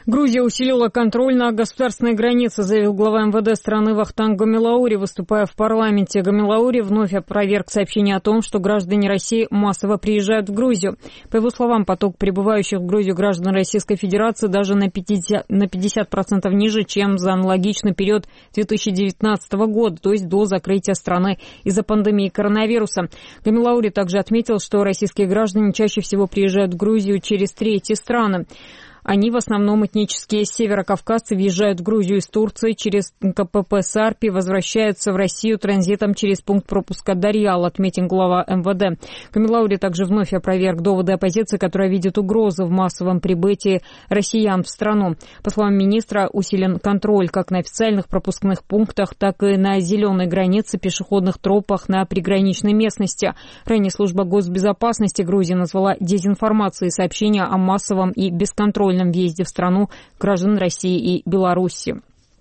Грузия усилила контроль на государственной границе, заявил глава МВД страны Вахтанг Гамилаури, выступая в парламенте. Гамилаури вновь опроверг сообщение о том, что граждане России массово приезжают в Грузию. По его словам, поток прибывающих в Грузию граждан Российской Федерации даже на 50% ниже, чем за аналогичный период 2019 года, то есть до закрытия страны из-за пандемии коронавируса. Гамилаури также отметил, что российские граждане чаще всего приезжают в Грузию через третьи страны. Они в основном этнические северокавказцы, въезжают в Грузию из Турции через КПП Сарпи, возвращаются в Россию транзитом через пункт пропуска Дарьял, отметил глава МВД. Гамилаури также вновь опроверг доводы оппозиции, которая видит угрозу в массовом прибытии россиян в страну. По словам министра, усилен контроль как на официальных пропускных пунктах, так и на зеленой границе, пешеходных тропах на приграничной местности. Ранее служба госбезопасности Грузии назвала дезинформацией сообщения о массовом и бесконтрольном въезде в страну граждан России и Беларуси.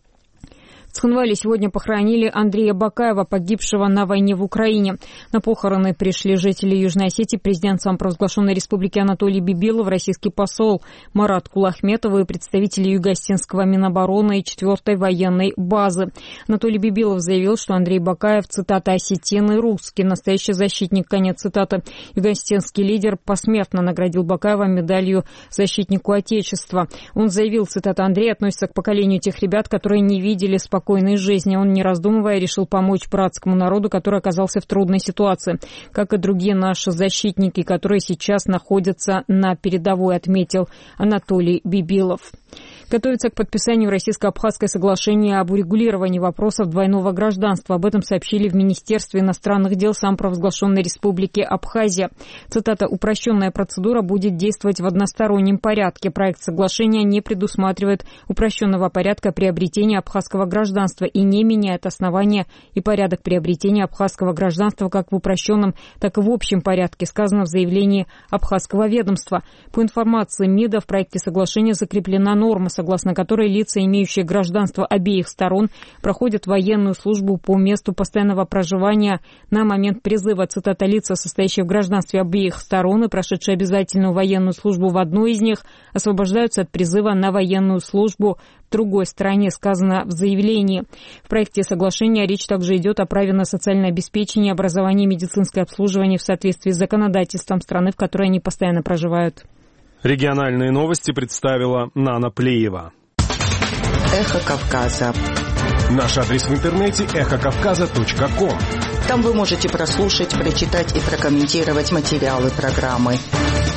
В Цхинвале сегодня похоронили Андрея Бакаева, погибшего на войне в Украине. На похороны пришли жители Южной Осетии, президент самопровозглашенной республики Анатолий Бибилов, российский посол Марат Кулахметов и представители Юго-Осетинского Минобороны и 4-й военной базы. Анатолий Бибилов заявил, что Андрей Бакаев, цитата, «осетин и русский, настоящий защитник», конец цитаты. Юго-Осетинский лидер посмертно наградил Бакаева медалью «Защитнику Отечества». Он заявил, цитата, «Андрей относится к поколению тех ребят, которые не видели спокойной жизни. Он, не раздумывая, решил помочь братскому народу, который оказался в трудной ситуации, как и другие наши защитники, которые сейчас находятся на передовой», отметил Анатолий Бибилов. Готовится к подписанию Российско-Абхазское соглашение об урегулировании вопросов двойного гражданства. Об этом сообщили в Министерстве иностранных дел самопровозглашенной республики Абхазия. Цитата, «Упрощенная процедура будет действовать в одностороннем порядке. Проект соглашения не предусматривает упрощенного порядка приобретения абхазского гражданства и не меняет основания и порядок приобретения абхазского гражданства как в упрощенном, так и в общем порядке», сказано в заявлении абхазского ведомства. По информации МИДа, в проекте соглашения закреплена норма, согласно которой лица, имеющие гражданство обеих сторон, проходят военную службу по месту постоянного проживания на момент призыва. Цитата, «лица, состоящие в гражданстве обеих сторон и прошедшие обязательную военную службу в одной из них, освобождаются от призыва на военную службу в другой стране», сказано в заявлении. В проекте соглашения речь также идет о праве на социальное обеспечение, образование и медицинское обслуживание в соответствии с законодательством страны, в которой они постоянно проживают. Региональные новости представила Нана Плеева. Эхо Кавказа. Наш адрес в интернете эхокавказа.ком. Там вы можете прослушать, прочитать и прокомментировать материалы программы.